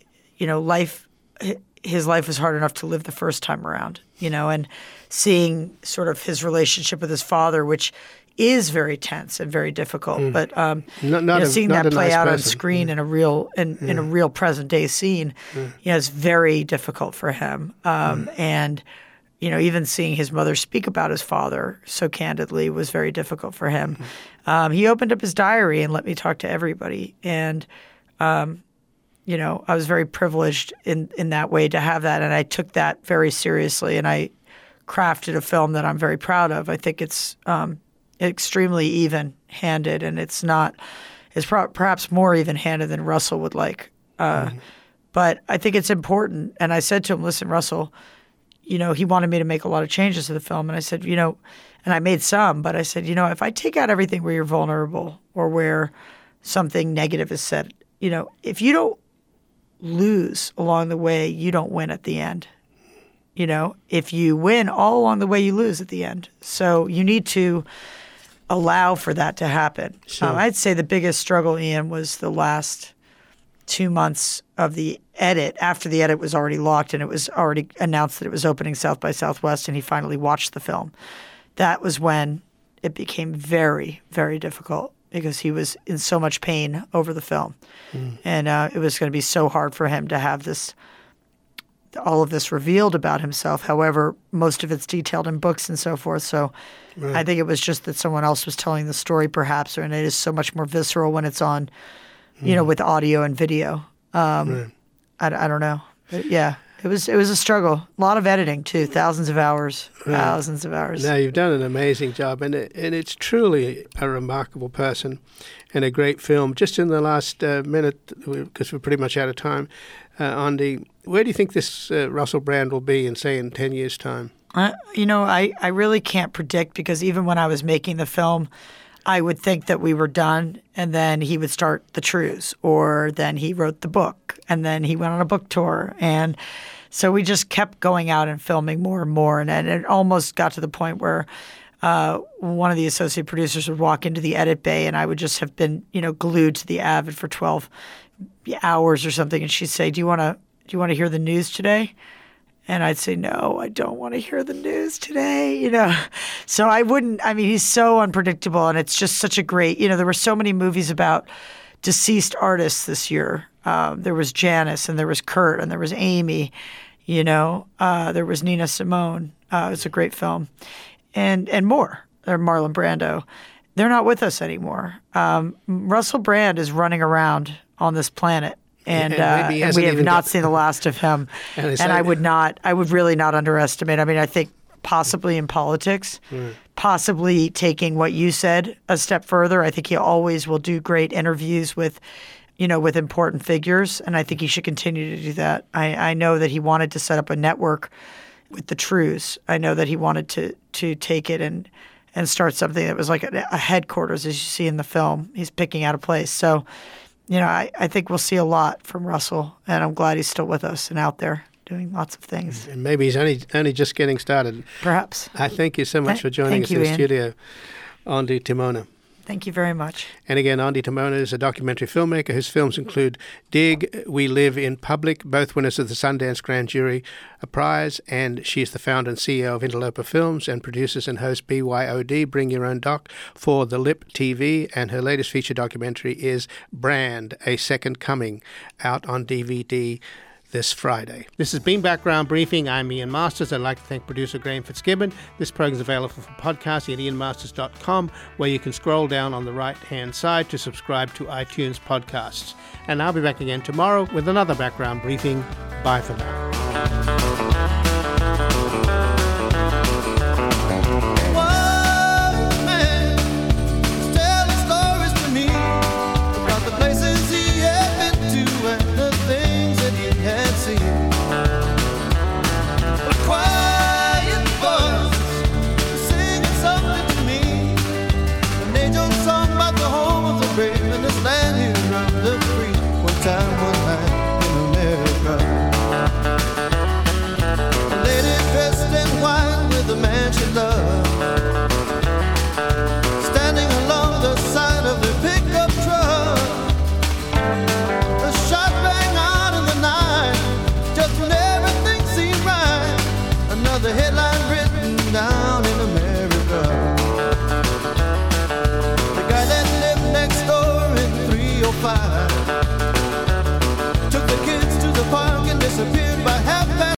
his life was hard enough to live the first time around, and seeing sort of his relationship with his father, which is very tense and very difficult. But seeing that play out on screen in a real in a real present day scene, it's very difficult for him. And even seeing his mother speak about his father so candidly was very difficult for him. He opened up his diary and let me talk to everybody. And, I was very privileged in that way to have that. And I took that very seriously. And I crafted a film that I'm very proud of. I think it's extremely even-handed, and it's perhaps more even-handed than Russell would like. But I think it's important. And I said to him, listen, Russell, he wanted me to make a lot of changes to the film. And I said, and I made some, but I said, if I take out everything where you're vulnerable or where something negative is said, if you don't lose along the way, you don't win at the end. If you win all along the way, you lose at the end. So you need to allow for that to happen. Sure. I'd say the biggest struggle, Ian, was the last 2 months of the edit, after the edit was already locked and it was already announced that it was opening South by Southwest, and he finally watched the film. That was when it became very, very difficult because he was in so much pain over the film. And it was going to be so hard for him to have all of this revealed about himself. However, most of it's detailed in books and so forth. So right. I think it was just that someone else was telling the story perhaps, and it is so much more visceral when it's on, with audio and video. Right. I don't know. But yeah, it was a struggle. A lot of editing too, thousands of hours. No, you've done an amazing job, and it's truly a remarkable person and a great film. Just in the last minute, because we're pretty much out of time, Andy, where do you think this Russell Brand will be in 10 years' time? I really can't predict, because even when I was making the film, I would think that we were done, and then he would start The Trues, or then he wrote the book, and then he went on a book tour. And so we just kept going out and filming more and more. And it almost got to the point where one of the associate producers would walk into the edit bay, and I would just have been, glued to the Avid for 12 hours or something. And she'd say, do you want to hear the news today? And I'd say, no, I don't want to hear the news today, So I wouldn't, he's so unpredictable, and it's just such a great, there were so many movies about deceased artists this year. There was Janis, and there was Kurt, and there was Amy, there was Nina Simone. It was a great film. And more. Or Marlon Brando. They're not with us anymore. Russell Brand is running around on this planet. And we have not seen the last of him. And I would really not underestimate. I think possibly in politics, possibly taking what you said a step further. I think he always will do great interviews with important figures, and I think he should continue to do that. I know that he wanted to set up a network with the Trues. I know that he wanted to take it and start something that was like a headquarters, as you see in the film. He's picking out a place. So, I think we'll see a lot from Russell, and I'm glad he's still with us and out there doing lots of things. And maybe he's only just getting started. Perhaps. I thank you so much for joining us in the studio, Andy Timona. Thank you very much. And again, Andy Timona is a documentary filmmaker whose films include Dig, We Live in Public, both winners of the Sundance Grand Jury Prize, and she is the founder and CEO of Interloper Films and produces and hosts BYOD, Bring Your Own Doc, for The Lip TV, and her latest feature documentary is Brand, A Second Coming, out on DVD this Friday. This has been Background Briefing. I'm Ian Masters. I'd like to thank producer Graham Fitzgibbon. This program is available for podcasting at ianmasters.com, where you can scroll down on the right-hand side to subscribe to iTunes podcasts. And I'll be back again tomorrow with another Background Briefing. Bye for now. Time one night in America, a lady dressed in white with a man she loved, standing along the side of the pickup truck. A shot rang out in the night, just when everything seemed right. Another headline written down